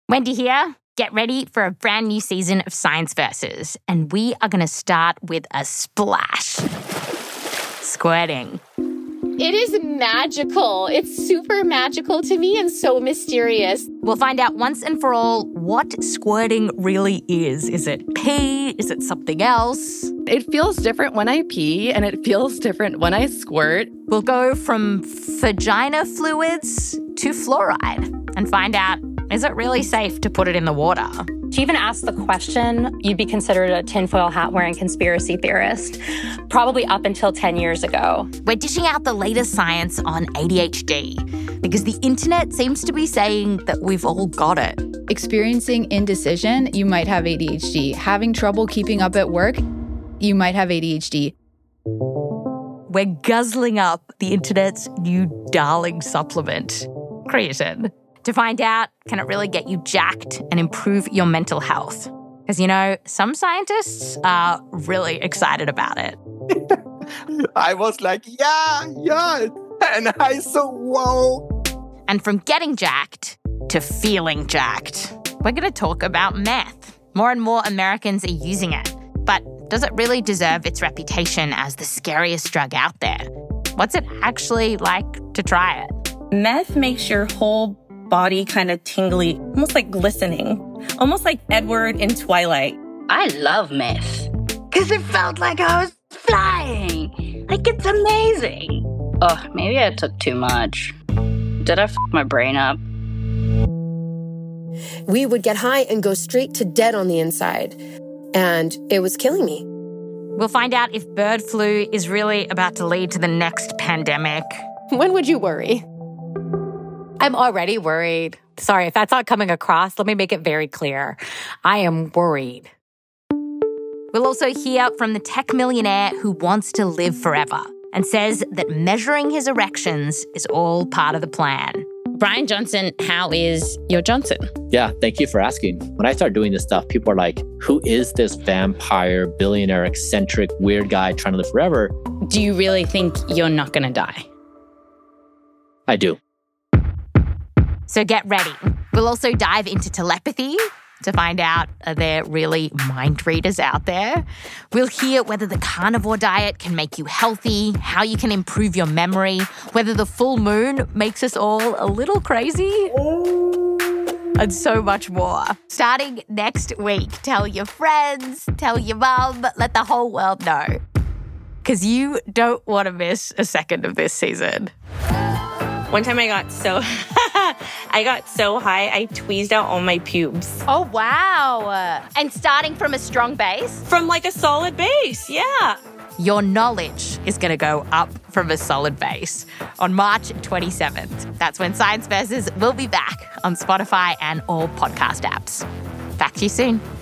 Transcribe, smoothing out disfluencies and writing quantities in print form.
Wendy here. Get ready for a brand new season of Science Versus, and we are going to start with a splash. Squirting. It is magical. It's super magical to me and so mysterious. We'll find out once and for all what squirting really is. Is it pee? Is it something else? It feels different when I pee, and it feels different when I squirt. We'll go from vagina fluids to fluoride and find out, is it really safe to put it in the water? To even ask the question, you'd be considered a tinfoil hat-wearing conspiracy theorist, probably up until 10 years ago. We're dishing out the latest science on ADHD because the internet seems to be saying that we've all got it. Experiencing indecision, you might have ADHD. Having trouble keeping up at work, you might have ADHD. We're guzzling up the internet's new darling supplement, creatine. To find out, can it really get you jacked and improve your mental health? Because, you know, some scientists are really excited about it. I was like, yeah. And I so, whoa. And from getting jacked to feeling jacked, we're going to talk about meth. More and more Americans are using it. But does it really deserve its reputation as the scariest drug out there? What's it actually like to try it? Meth makes your whole body kind of tingly, almost like glistening, almost like Edward in Twilight. I love meth because it felt like I was flying. Like, it's amazing. Oh, maybe I took too much. Did I f my brain up? We would get high and go straight to dead on the inside, and it was killing me. We'll find out if bird flu is really about to lead to the next pandemic. When would you worry? I'm already worried. Sorry, if that's not coming across, let me make it very clear. I am worried. We'll also hear from the tech millionaire who wants to live forever and says that measuring his erections is all part of the plan. Brian Johnson, how is your Johnson? Yeah, thank you for asking. When I start doing this stuff, people are like, who is this vampire, billionaire, eccentric, weird guy trying to live forever? Do you really think you're not going to die? I do. So get ready. We'll also dive into telepathy to find out, are there really mind readers out there? We'll hear whether the carnivore diet can make you healthy, how you can improve your memory, whether the full moon makes us all a little crazy, and so much more. Starting next week, tell your friends, tell your mum, let the whole world know. Because you don't want to miss a second of this season. One time I got so high, I tweezed out all my pubes. Oh, wow. And starting from a strong base? From like a solid base, yeah. Your knowledge is going to go up from a solid base on March 27th. That's when Science Versus will be back on Spotify and all podcast apps. Back to you soon.